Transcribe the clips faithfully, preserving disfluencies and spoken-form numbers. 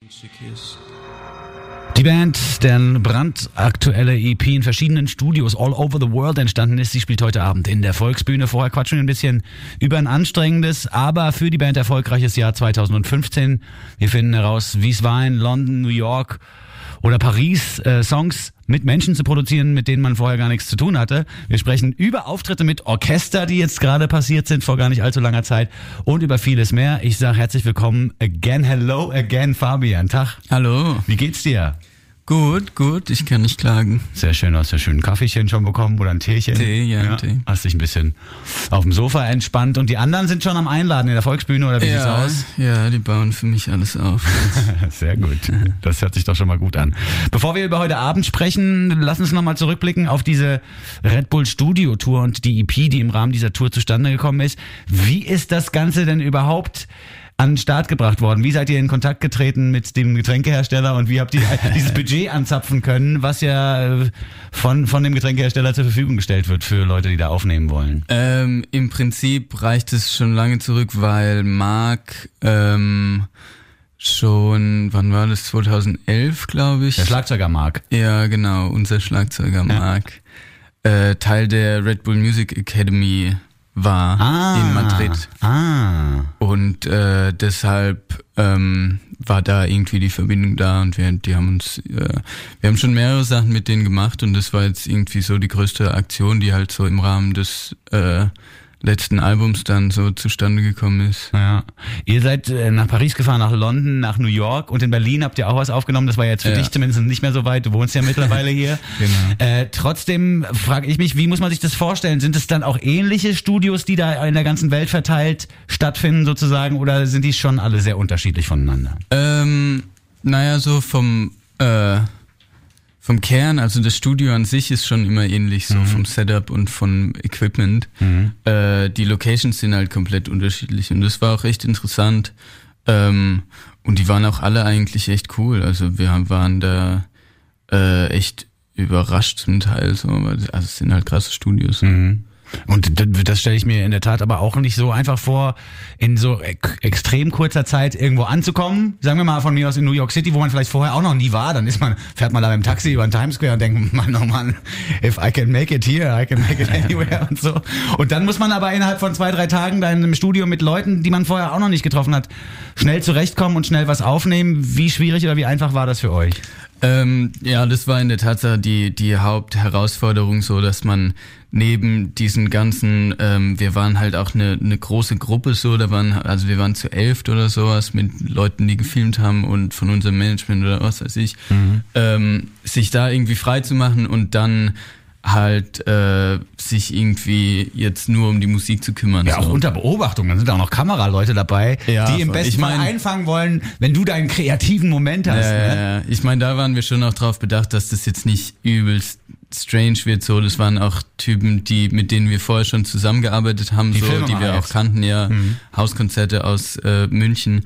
Die Band, deren brandaktuelle E P in verschiedenen Studios all over the world entstanden ist, sie spielt heute Abend in der Volksbühne. Vorher quatschen wir ein bisschen über ein anstrengendes, aber für die Band erfolgreiches Jahr zweitausendfünfzehn. Wir finden heraus, wie es war in London, New York oder Paris, äh, Songs mit Menschen zu produzieren, mit denen man vorher gar nichts zu tun hatte. Wir sprechen über Auftritte mit Orchester, die jetzt gerade passiert sind, vor gar nicht allzu langer Zeit, und über vieles mehr. Ich sage herzlich willkommen again, hello again, Fabian. Tag. Hallo. Wie geht's dir? Gut, gut, ich kann nicht klagen. Sehr schön, hast du ein schönes Kaffeechen schon bekommen oder ein Teechen? Tee, ja, ja. Tee. Hast dich ein bisschen auf dem Sofa entspannt und die anderen sind schon am Einladen in der Volksbühne, oder wie ja, sieht's aus? Ja, die bauen für mich alles auf. Sehr gut, das hört sich doch schon mal gut an. Bevor wir über heute Abend sprechen, lass uns nochmal zurückblicken auf diese Red Bull Studio Tour und die E P, die im Rahmen dieser Tour zustande gekommen ist. Wie ist das Ganze denn überhaupt an den Start gebracht worden? Wie seid ihr in Kontakt getreten mit dem Getränkehersteller und wie habt ihr dieses Budget anzapfen können, was ja von, von dem Getränkehersteller zur Verfügung gestellt wird für Leute, die da aufnehmen wollen? Ähm, im Prinzip reicht es schon lange zurück, weil Marc ähm, schon, wann war das, zweitausendelf, glaube ich. Der Schlagzeuger Marc. Ja, genau, unser Schlagzeuger Marc. Ja. Äh, Teil der Red Bull Music Academy war ah, in Madrid. Ah. Und äh, deshalb ähm, war da irgendwie die Verbindung da und wir, die haben uns, äh, wir haben schon mehrere Sachen mit denen gemacht und das war jetzt irgendwie so die größte Aktion, die halt so im Rahmen des äh, letzten Albums dann so zustande gekommen ist. Ja. Ihr seid äh, nach Paris gefahren, nach London, nach New York und in Berlin habt ihr auch was aufgenommen. Das war jetzt für ja. dich zumindest nicht mehr so weit. Du wohnst ja mittlerweile hier. Genau. Äh, trotzdem frage ich mich, wie muss man sich das vorstellen? Sind es dann auch ähnliche Studios, die da in der ganzen Welt verteilt stattfinden sozusagen, oder sind die schon alle sehr unterschiedlich voneinander? Ähm, naja, so vom äh, Vom Kern, also das Studio an sich ist schon immer ähnlich, so mhm. vom Setup und vom Equipment. Mhm. Äh, die Locations sind halt komplett unterschiedlich und das war auch echt interessant. Ähm, und die waren auch alle eigentlich echt cool. Also wir haben, waren da äh, echt überrascht zum Teil. So. Also es sind halt krasse Studios. Mhm. Und das stelle ich mir in der Tat aber auch nicht so einfach vor, in so extrem kurzer Zeit irgendwo anzukommen. Sagen wir mal von mir aus in New York City, wo man vielleicht vorher auch noch nie war. Dann ist man, fährt man da mit dem Taxi über den Times Square und denkt, Mann, oh Mann, if I can make it here, I can make it anywhere und so. Und dann muss man aber innerhalb von zwei, drei Tagen da in einem Studio mit Leuten, die man vorher auch noch nicht getroffen hat, schnell zurechtkommen und schnell was aufnehmen. Wie schwierig oder wie einfach war das für euch? Ähm, ja, das war in der Tatsache die, die Hauptherausforderung, so dass man neben diesen ganzen, ähm, wir waren halt auch eine, eine große Gruppe so, da waren, also wir waren zu elft oder sowas mit Leuten, die gefilmt haben und von unserem Management oder was weiß ich, mhm. ähm, sich da irgendwie frei zu machen und dann halt äh, sich irgendwie jetzt nur um die Musik zu kümmern. Ja, so. Auch unter Beobachtung, dann sind auch noch Kameraleute dabei, ja, die im besten ich mein, Fall einfangen wollen, wenn du deinen kreativen Moment hast. Ja, ne? ja, ja. Ich meine, da waren wir schon auch drauf bedacht, dass das jetzt nicht übelst strange wird, so. Das waren auch Typen, die, mit denen wir vorher schon zusammengearbeitet haben, die so, die wir jetzt. auch kannten, ja, mhm. Hauskonzerte aus äh, München.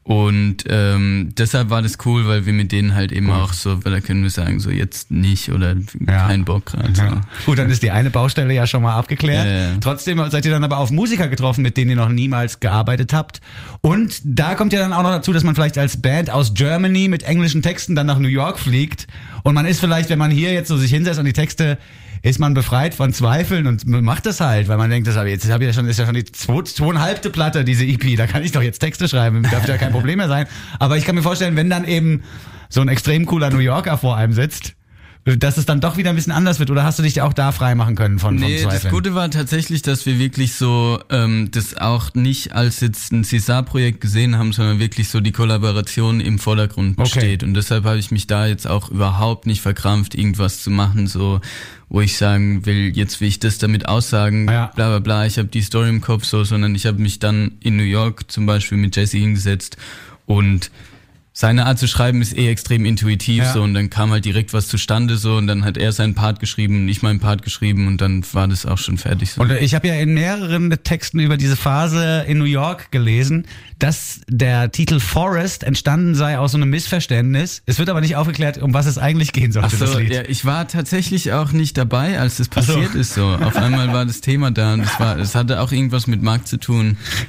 Und ähm, deshalb war das cool, weil wir mit denen halt eben cool. auch so, weil da können wir sagen, so jetzt nicht oder ja. kein Bock gerade. So. Ja. Gut, dann ist die eine Baustelle ja schon mal abgeklärt. Ja, ja. Trotzdem seid ihr dann aber auf Musiker getroffen, mit denen ihr noch niemals gearbeitet habt. Und da kommt ja dann auch noch dazu, dass man vielleicht als Band aus Germany mit englischen Texten dann nach New York fliegt. Und man ist vielleicht, wenn man hier jetzt so sich hinsetzt und die Texte, ist man befreit von Zweifeln und macht das halt, weil man denkt, das habe ich jetzt, habe ich ja schon, ist ja schon die zwei, zweieinhalbte Platte, diese E P, da kann ich doch jetzt Texte schreiben, darf ja kein Problem mehr sein. Aber ich kann mir vorstellen, wenn dann eben so ein extrem cooler New Yorker vor einem sitzt, dass es dann doch wieder ein bisschen anders wird, oder hast du dich auch da frei machen können von, von nee, Zweifeln? Das Gute war tatsächlich, dass wir wirklich so ähm, das auch nicht als jetzt ein César-Projekt gesehen haben, sondern wirklich so die Kollaboration im Vordergrund okay. steht. Und deshalb habe ich mich da jetzt auch überhaupt nicht verkrampft, irgendwas zu machen, so wo ich sagen will, jetzt will ich das damit aussagen, ja. bla bla bla, ich habe die Story im Kopf, so, sondern ich habe mich dann in New York zum Beispiel mit Jesse hingesetzt und seine Art zu schreiben ist eh extrem intuitiv, ja. so, und dann kam halt direkt was zustande, so, und dann hat er seinen Part geschrieben und ich meinen Part geschrieben und dann war das auch schon fertig, so. Und ich habe ja in mehreren Texten über diese Phase in New York gelesen, dass der Titel Forest entstanden sei aus so einem Missverständnis. Es wird aber nicht aufgeklärt, um was es eigentlich gehen sollte, Ach so, das Lied. Ja, ich war tatsächlich auch nicht dabei, als das passiert so. ist, so. Auf einmal war das Thema da und es war, es hatte auch irgendwas mit Marc zu tun. Ja.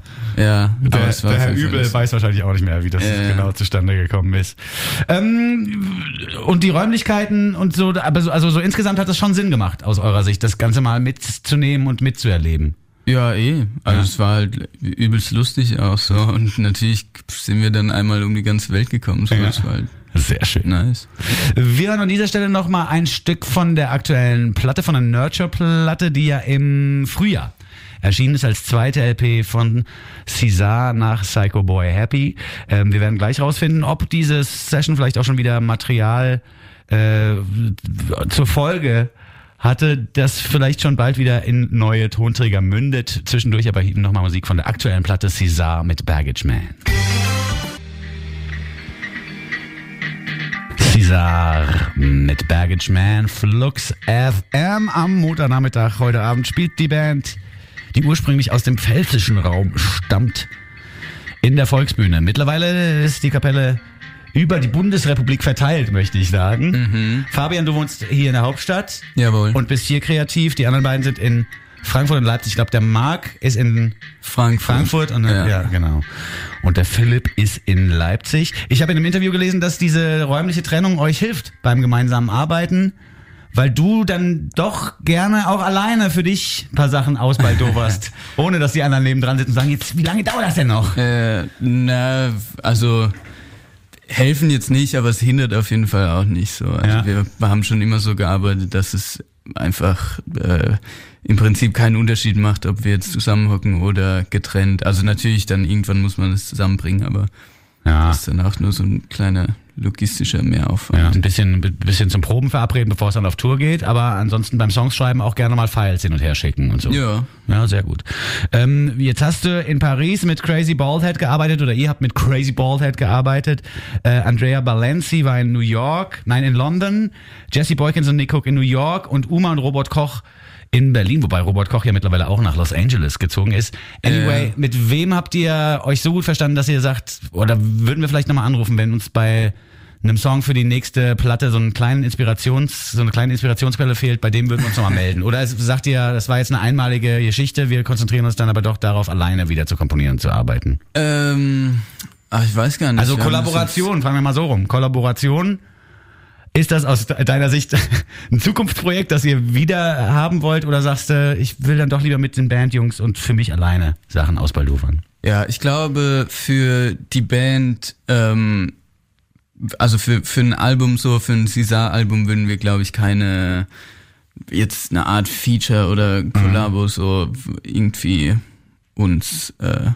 Ja, der, aber es war der Herr auf jeden Fall Übel weiß wahrscheinlich auch nicht mehr, wie das Ja, genau ja. zustande gekommen ist. Ähm, und die Räumlichkeiten und so, aber so, also so insgesamt hat das schon Sinn gemacht, aus eurer Sicht, das Ganze mal mitzunehmen und mitzuerleben. Ja, eh. Also Ja. es war halt übelst lustig auch so. Und natürlich sind wir dann einmal um die ganze Welt gekommen. So, Ja. das war halt Sehr schön. nice. Wir hören an dieser Stelle nochmal ein Stück von der aktuellen Platte, von der Nurture-Platte, die ja im Frühjahr erschienen ist als zweite L P von César nach Psycho Boy Happy. Ähm, wir werden gleich rausfinden, ob diese Session vielleicht auch schon wieder Material äh, zur Folge hatte, das vielleicht schon bald wieder in neue Tonträger mündet. Zwischendurch aber eben nochmal Musik von der aktuellen Platte César mit Baggage Man. César mit Baggage Man, Flux F M am Montagnachmittag. Heute Abend spielt die Band, die ursprünglich aus dem pfälzischen Raum stammt, in der Volksbühne. Mittlerweile ist die Kapelle über die Bundesrepublik verteilt, möchte ich sagen. Mhm. Fabian, du wohnst hier in der Hauptstadt Jawohl. und bist hier kreativ. Die anderen beiden sind in Frankfurt und Leipzig. Ich glaube, der Marc ist in Frankfurt. Frankfurt und ja. ja, genau. Und der Philipp ist in Leipzig. Ich habe in einem Interview gelesen, dass diese räumliche Trennung euch hilft beim gemeinsamen Arbeiten, weil du dann doch gerne auch alleine für dich ein paar Sachen ausbaldoverst, ohne dass die anderen neben dran sitzen und sagen, jetzt, wie lange dauert das denn noch? Äh, na, also helfen jetzt nicht, aber es hindert auf jeden Fall auch nicht so. Also Ja. wir haben schon immer so gearbeitet, dass es einfach äh, im Prinzip keinen Unterschied macht, ob wir jetzt zusammenhocken oder getrennt. Also natürlich, dann irgendwann muss man es zusammenbringen, aber Ja. das ist dann auch nur so ein kleiner logistischer Mehraufwand. Ja, ein bisschen, ein bisschen zum Proben verabreden, bevor es dann auf Tour geht, aber ansonsten beim Songschreiben auch gerne mal Files hin und her schicken und so. Ja. Ja, sehr gut. Ähm, jetzt hast du in Paris mit Crazy Baldhead gearbeitet oder ihr habt mit Crazy Baldhead gearbeitet. Äh, Andrea Balenci war in New York, nein, in London. Jesse Boykins und Nick Cook in New York und Uma und Robert Koch in Berlin, wobei Robert Koch ja mittlerweile auch nach Los Angeles gezogen ist. Anyway, Äh. mit wem habt ihr euch so gut verstanden, dass ihr sagt, oder würden wir vielleicht nochmal anrufen, wenn uns bei einem Song für die nächste Platte so einen kleinen Inspirations, so eine kleine Inspirationsquelle fehlt, bei dem würden wir uns nochmal melden. Oder es sagt ihr, das war jetzt eine einmalige Geschichte, wir konzentrieren uns dann aber doch darauf, alleine wieder zu komponieren und zu arbeiten. Ähm, ach, ich weiß gar nicht. Also Wir haben das Kollaboration, fangen wir mal so rum. Kollaboration, ist das aus de- deiner Sicht ein Zukunftsprojekt, das ihr wieder haben wollt? Oder sagst du, ich will dann doch lieber mit den Bandjungs und für mich alleine Sachen ausbaldofern? Ja, ich glaube, für die Band, ähm, also für, für ein Album so, für ein César-Album würden wir, glaube ich, keine, jetzt eine Art Feature oder Kollabo so irgendwie uns äh,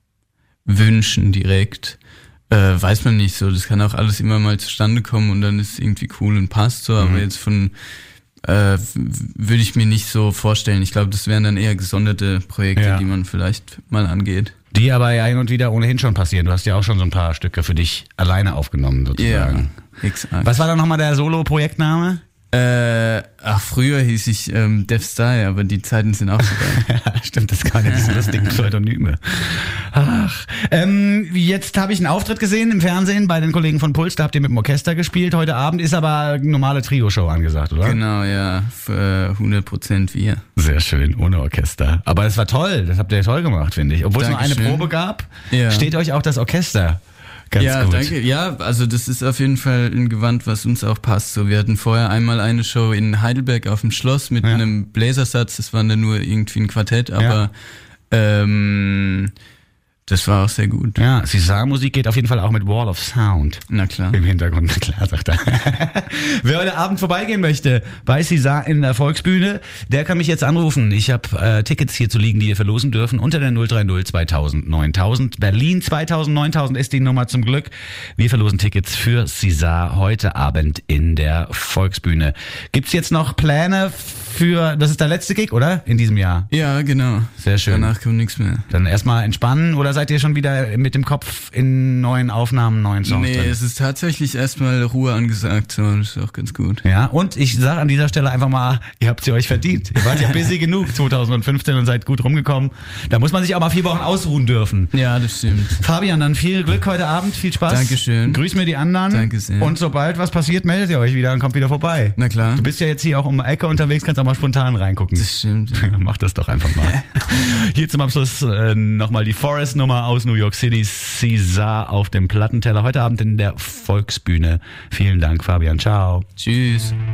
wünschen direkt. Äh, weiß man nicht so, das kann auch alles immer mal zustande kommen und dann ist es irgendwie cool und passt so, aber Mhm. jetzt von äh, würde ich mir nicht so vorstellen. Ich glaube, das wären dann eher gesonderte Projekte, Ja. die man vielleicht mal angeht. Die aber ja hin und wieder ohnehin schon passieren. Du hast ja auch schon so ein paar Stücke für dich alleine aufgenommen, sozusagen. exakt. Was war dann nochmal der Solo-Projektname? Äh, ach, früher hieß ich ähm, Dev Style, aber die Zeiten sind auch vorbei. Ja, stimmt, das kann ja diese lustigen Pseudonyme. Ach, ähm, jetzt habe ich einen Auftritt gesehen im Fernsehen bei den Kollegen von Puls, da habt ihr mit dem Orchester gespielt. Heute Abend ist aber eine normale Trio-Show angesagt, oder? Genau, ja, für hundert Prozent wir. Sehr schön, ohne Orchester. Aber es war toll, das habt ihr toll gemacht, finde ich. Obwohl es nur eine Dankeschön. Probe gab, Ja. steht euch auch das Orchester ganz ja, gut. danke. Ja, also das ist auf jeden Fall ein Gewand, was uns auch passt. So, wir hatten vorher einmal eine Show in Heidelberg auf dem Schloss mit Ja. einem Bläsersatz. Das war dann nur irgendwie ein Quartett, aber ähm, das war auch sehr gut. Ja, César-Musik geht auf jeden Fall auch mit Wall of Sound. Na klar. Im Hintergrund, na klar, sagt er. Wer heute Abend vorbeigehen möchte bei César in der Volksbühne, der kann mich jetzt anrufen. Ich habe äh, Tickets hier zu liegen, die ihr verlosen dürfen, unter der null drei null zweitausend neuntausend. Berlin zweitausend neuntausend ist die Nummer zum Glück. Wir verlosen Tickets für César heute Abend in der Volksbühne. Gibt's jetzt noch Pläne für, das ist der letzte Gig, oder? In diesem Jahr. Ja, genau. Sehr schön. Danach kommt nichts mehr. Dann erstmal entspannen oder seid seid ihr schon wieder mit dem Kopf in neuen Aufnahmen, neuen Songs Nee, drin? es ist tatsächlich erstmal Ruhe angesagt, so, das ist auch ganz gut. Ja, und ich sage an dieser Stelle einfach mal, ihr habt sie euch verdient. Ihr wart ja busy genug zwanzig fünfzehn und seid gut rumgekommen. Da muss man sich auch mal vier Wochen ausruhen dürfen. Ja, das stimmt. Fabian, dann viel Glück heute Abend, viel Spaß. Dankeschön. Grüß mir die anderen. Danke sehr. Und sobald was passiert, meldet ihr euch wieder und kommt wieder vorbei. Na klar. Du bist ja jetzt hier auch um die Ecke unterwegs, kannst auch mal spontan reingucken. Das stimmt. Ja. Mach das doch einfach mal. Hier zum Abschluss äh, nochmal die Forest-Nummer aus New York City, Caesar auf dem Plattenteller. Heute Abend in der Volksbühne. Vielen Dank, Fabian. Ciao. Tschüss.